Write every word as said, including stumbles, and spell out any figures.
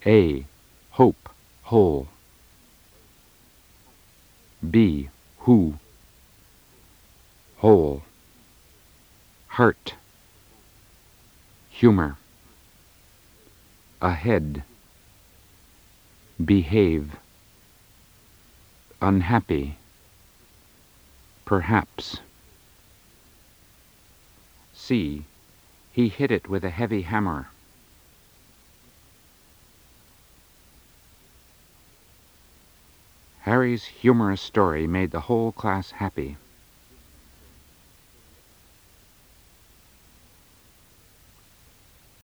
A. Hope, whole. B. Who, whole. Heart, humor. Ahead, behave. Unhappy, perhaps. C. He hit it with a heavy hammer. Harry's humorous story made the whole class happy.